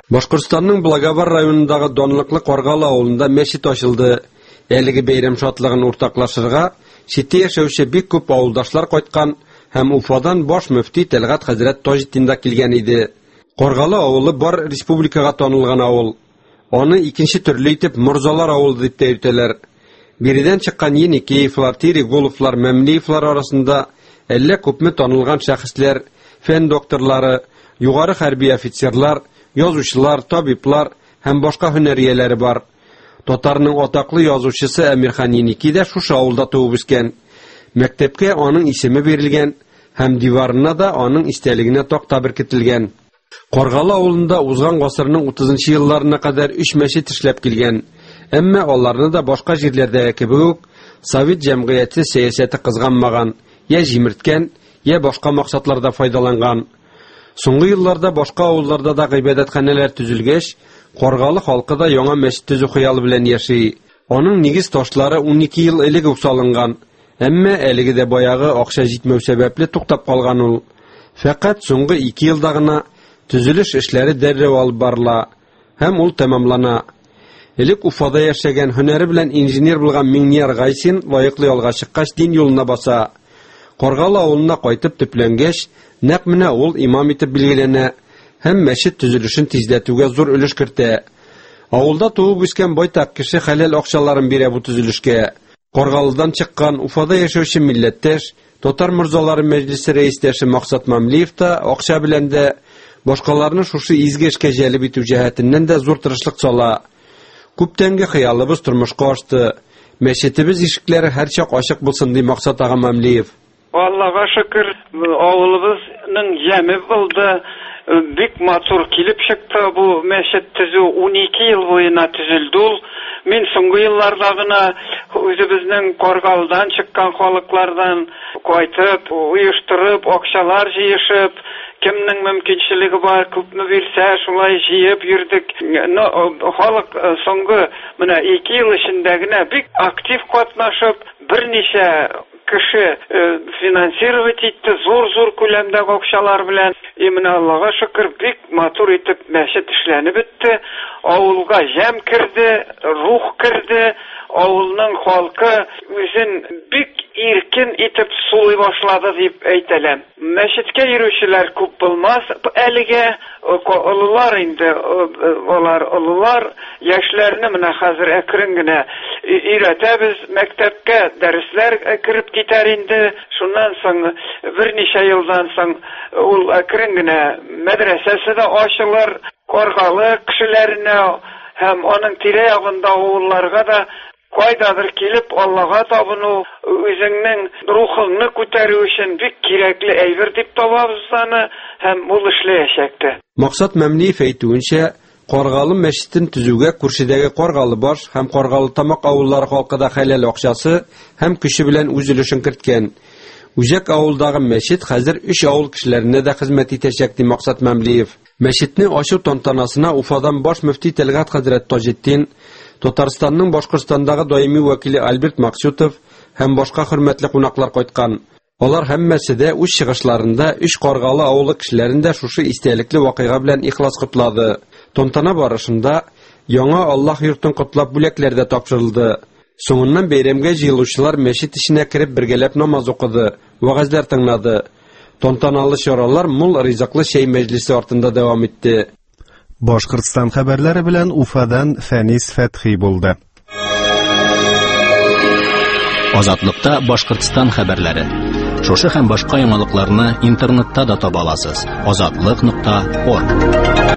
Башкортстанның Благовар районындагы Донлыклы Коргалы авылында мәчет ачылды. Әлеге бәйрәм шатлыгын уртаклашырга чите яшәүче бик күп авылдашлар кайткан һәм Уфадан баш мөфти Тәлгат хәзрәт Таҗетдин да килгән иде. Коргалы авылы бар республикага танылган авыл. Аны икенче төрле итеп Морзалар авылы дип тә йөртәләр. Биредән чыккан Еникеевлар, Терегуловлар, Мәмлиевлар арасында әллә күпме танылган шәхесләр, фән докторлары, югары хәрби офицерлар, язучылар, табиблар һәм башка һөнәрияләре бар. Татарның атаклы язучысы Әмирхан Еники дә шушы авылда туып үскән. Мәктәпкә аның исеме бирелгән һәм диварына да аның истәлегенә такта беркетелгән. Коргалы авылында узган гасырның 30-нчы елларына кадәр 3 мәчет эшләп килгән. Әмма аларны да башка җирләрдәге кебек үк Совет җәмгыяте сәясәте кызганмаган, я җимерткән, я башка максатларда файдаланган. Соңгы елларда башка авылларда да гыйбадәтханәләр төзелгәч, Коргалы халкы да яңа мәчет төзү хыялы белән яши. Аның нигез ташлары 12 ел элек үк салынган. Әмма әлеге дә баягы акча җитмәү сәбәпле туктап калган ул. Фәкать соңгы 2 елда гына төзелеш эшләре дәррәү алып барыла һәм ул тәмамлана. Элек Уфада яшәгән һөнәре белән инженер булган Миңнияр Гайсин лаеклы ялга чыккач дин юлына баса. Коргалы авылына кайтып төпләнгәч, нәкъ менә ул имам итеп билгеләнә һәм мәчет төзелешен тизләтүгә зур өлеш кертә. Авылда туып үскән байтак кеше хәләл акчаларын бирә бу төзелешкә. Коргалыдан чыккан Уфада яшәүче милләттәш, Татар морзалары мәҗлесе рәистәше Максат Мамлиев та акча белән дә башкаларны шушы изге эшкә җәлеп итү җәһәтеннән дә зур тырышлык сала. Күптәнге хыялыбыз тормышка ашты. Мәчетебез ишекләре һәрчак ачык булсын ди Максат ага Мамлиев. Аллага шөкер, авылыбызның җәме булды. Бик матур килеп чыкты бу мәчет төзү 12 ел буена төзелде ул. Мин соңгы елларда гына үзебезнең Коргалдан чыккан халыклардан кайтып, уйыштырып, акчалар җыешып, кемнең мөмкинчелеге бар, күпме бирсә, шулай җыеп йөрдек. Халык соңгы менә 2 ел эчендә генә бик актив катнашып, берничә кеше финансировать итте, зур күләмдәге акчалар белән. Менә Аллага шөкер, бик матур итеп мәчет эшләнеп бетте. Авылга җәм керде, рух керде. Авылның халкы үзен бик иркен итеп сулый башлады дип әйтәләм. Мәчеткә йөрүчеләр күп булмас, әлегә олылар инде, алар олылар яшьләрне менә хәзер әкрен генә өйрәтәбез, мәктәпкә дәресләр кереп китәр инде. Шуннан соң берничә елдан соң ул әкрен генә мәдрәсәсе дә ачылыр, Коргалы кешеләренә һәм аның тирә-ягында авылларга да кайдадыр килеп Аллага табыну, үзеңнең рухыңны күтәрү өчен бик кирәкле әйбер дип табабыз аны һәм ул эшләячәкте. Максат Мәмлиев әйтүенчә, Коргалы мәчетен төзүгә күршедәге Коргалы баш һәм Коргалы тамак авыллары халкы да хәләл акчасы һәм көче белән үз өлешен керткән. Үзәк авылдагы мәчет хәзер 3 авыл кешеләренә дә хезмәт итәчәк ди Максат Мәмлиев. Мәчетне ачу тантанасына Уфадан баш мөфти Тәлгат хәзрәт Таҗетдин, Татарстанның Башкортстандагы даими вәкиле Альберт Максютов һәм башка хөрмәтле кунаклар кайткан. Алар һәммәсе дә үз чыгышларында 3 Коргалы авылы кешеләрен дә шушы истәлекле вакыйга белән ихлас котлады. Тантана барышында яңа Аллаһ йортын котлап бүләкләр дә тапшырылды. Соңыннан бәйрәмгә җыелучылар мәчет эченә кереп бергәләп намаз укыды, вәгазьләр тыңлады. Тантаналы чаралар мул ризыклы чәй мәҗлесе артында дәвам итте. Башкортстан хәбәрләре белән Уфадан Фәнис Фәтхи булды. Азатлыкта Башкортстан хәбәрләре. Шушы һәм башка яңалыкларны интернетта да таба аласыз. Азатлык.org